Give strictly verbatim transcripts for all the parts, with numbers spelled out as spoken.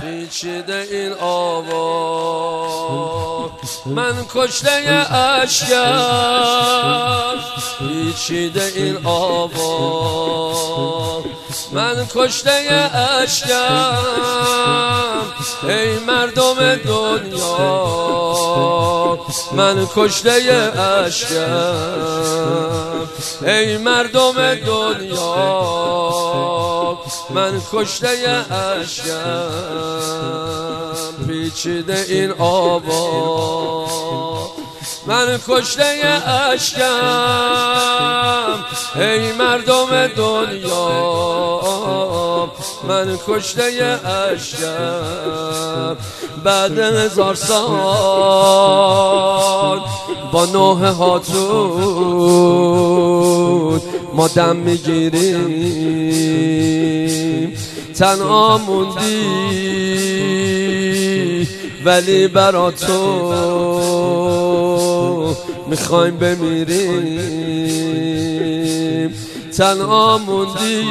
پیچیده این آواز، من کشته اشکم. پیچیده این آواز، من کشته اشکم. ای مردم دنیا، من کشته اشکم. ای مردم دنیا، من کشته اشکم. پیچیده این آواز، من کشته اشکم. ای مردم دنیا، من کشته اشکم. بعد هزار سال با نوح هاتون ما دم میگیریم. تنها موندی ولی برا تو میخوایم بمیریم. تنها موندی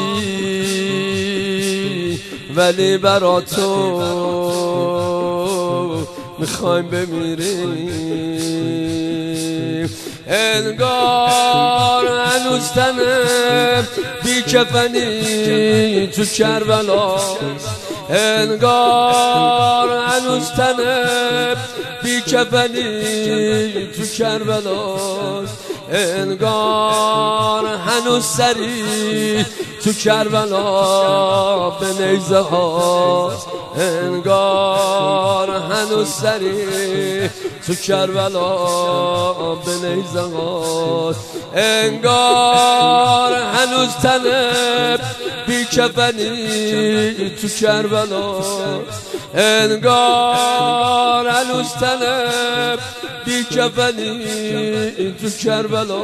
ولی برا تو میخوایم بمیریم. انگار هنوز تنه بیکفنی تو کربلا، انگار هنوز تنه بیکفنی تو کربلا، انگار هنوز سری تو کربلا به نیزه هاست، انگار هنوز سری تو کربلا به نیزه هاست، انگار هنوز تنه بیکفنی تو کربلا، انگار هنوز تنه بیکفنی تو کربلا،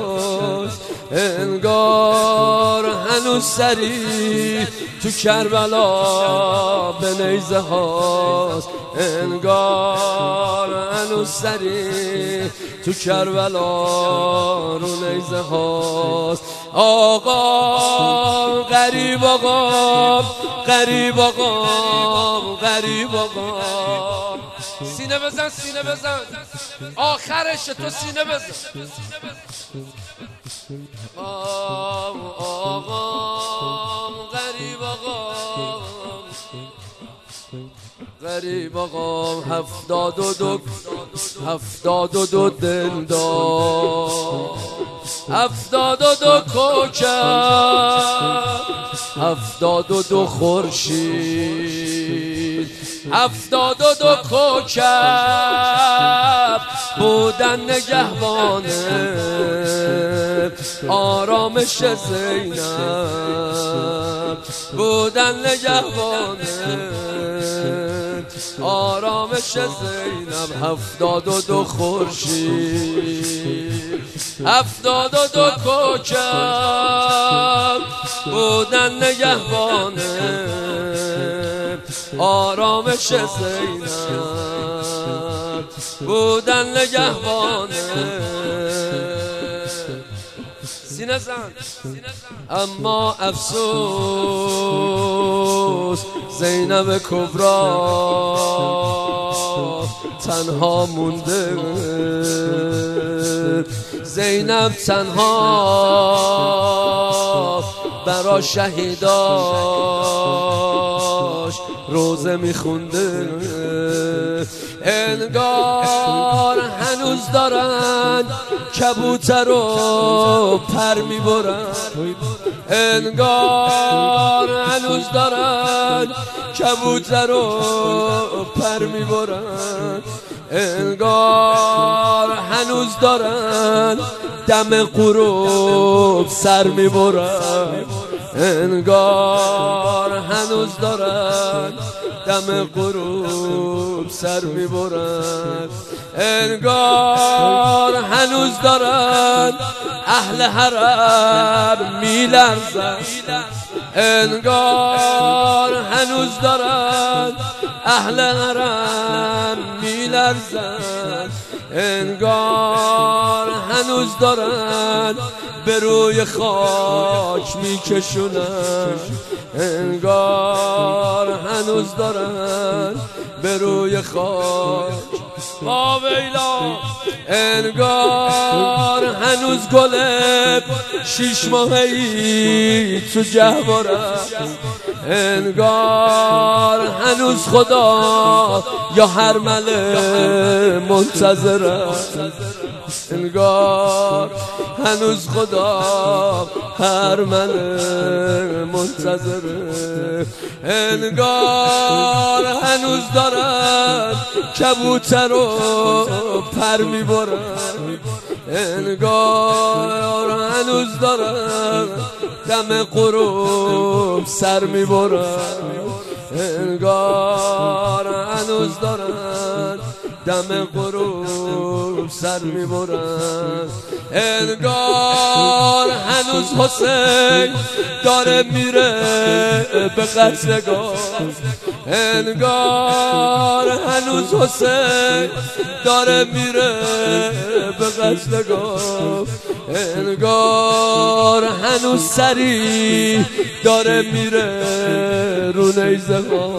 انگار هنوز سری تو کربلا به نیزه هاست، انگار هنوز سری تو کربلا رو نیزه هاست. آقا غریب، آقا غریب، آقا غریب، آقا سینه بزن، سینه بزن، آخرش تو سینه بزن. آقا آقا غریب، آقا غریب، آقا هفتاد و دو هفتاد و دو دلدار، هفتاد و دو کوکب، هفتاد و دو خورشید، هفتاد و دو کوکب بودن نگهبانه آرامش زینب، بودن نگهبانه آرامش زینب. هفتاد و دو خورشید، هفتاد و دو کوکب بودن نگهبانه آرامش زینب، بودن نگهبانه. سینه زن. اما افسوس زینب کبرا تنها مونده، زینب تنها برا شهیداش روزه میخونده، انگار هنوز دارن کبوتر رو پر میبرن، انگار هنوز دارن کبوتر رو پر میبرن، انگار هنوز دارن دم غروب سر میبرن، انگار هنوز دارن دم غروب سر میبرن، انگار هنوز دارن اهل حرم میلرزن، انگار هنوز دارن اهل حرم میلرزن، انگار هنوز دارن به روی خاک میکشونن، انگار هنوز دارن به روی خاک. با ویلا انگار هنوز گل شیش ماهی تو جواره، انگار هنوز خدا یا هر مله منتظره، انگار هنوز خدا هر مله منتظره، انگار هنوز دارن کبوتر رو پر میبرن، انگار هنوز دارن دم غروب سر میبرن، انگار هنوز دارن دم غروب سر میبرن، انگار هنوز حسین داره میره به قتلگاه، انگار هنوز حسین داره میره به قتلگاه، انگار هنوز سری داره میره رو نیزه ها،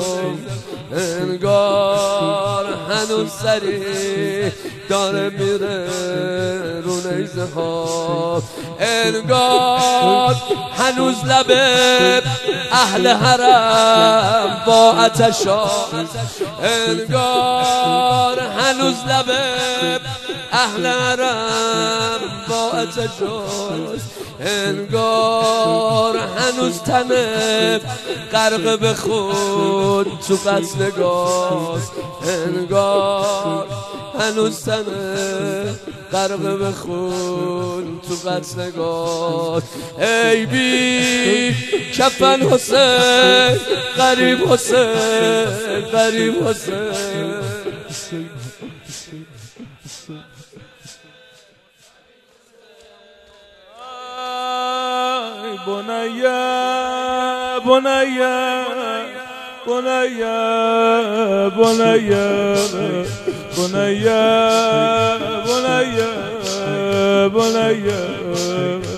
انگار هنوز سری داره میره رو نیزه ها، انگار هنوز لب اهل حرم با آتشان، انگار هنوز لب اهل حرم با آتشان، انگار هنوز تنه غرق به خود تو قتلگاه، انگار هنوز تنه غرق به خون تو قتلگاه. ای بی کفن حسین، غریب حسین، غریب حسین. بنیا بنیا بنیا بنیا بنیا بنیا بنیا